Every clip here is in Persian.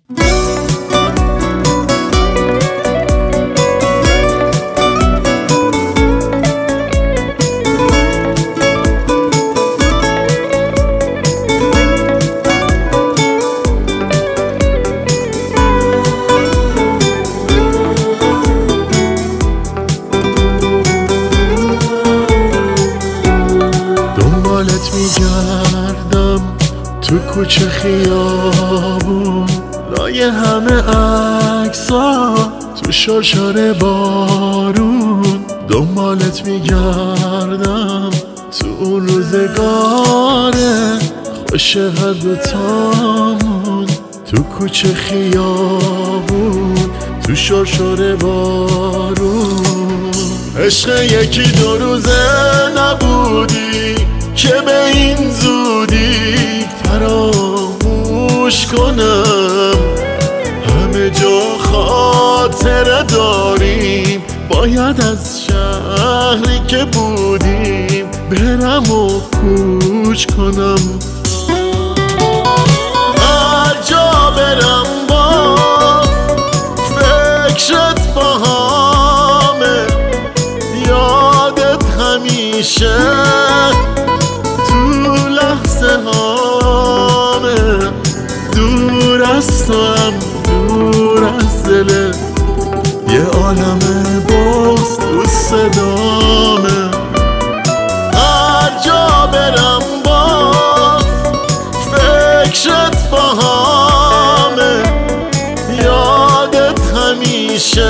دنبالت میگردم تو کوچه خیابون، لای همه عکس‌ها تو شرشر بارون. دنبالت میگردم تو اون روزگاره خوش هر دوتامون، تو کوچه خیابون تو شرشر بارون. عشق یکی دو روزه نبودی که به این زودی فراموش کنم. همه جا خاطره داریم، باید از شهری که بودیم برم و کوچ کنم. هر جا برم با فکرت باهامه، یادت همیشه تو لحظه هامه. دور از تو هم دور از دلت، یه عالم باز تو صدامه. هر جا برم با فکرت باهامه، یادت همیشه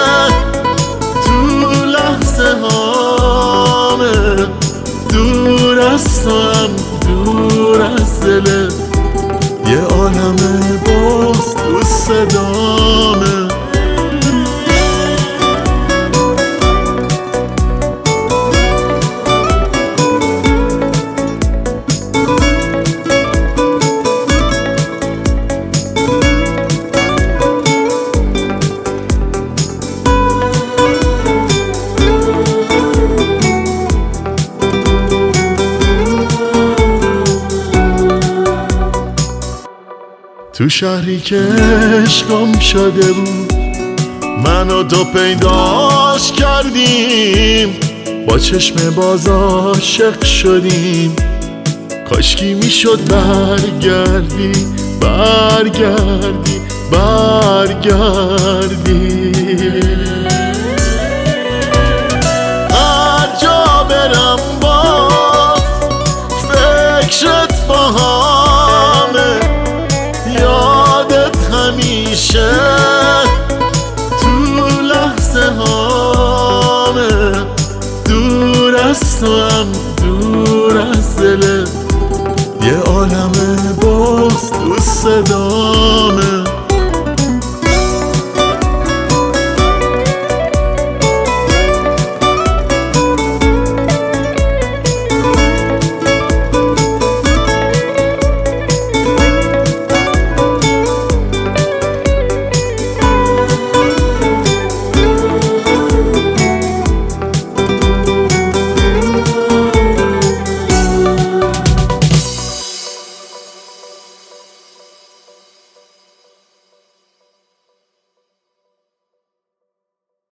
تو لحظه هامه. دور از تو هم دور از دلت، یه عالم باز تو صدامه. تو شهری که عشقم شده بود، من و تو پیداش کردیم، با چشم باز عاشق شدیم. کاشکی میشد برگردی برگردی برگردی. هر جا برم با فکرت باهامه، یادت همیشه تو لحظه هامه. دور از تو هم دور از دلت، یه عالم باز تو صدا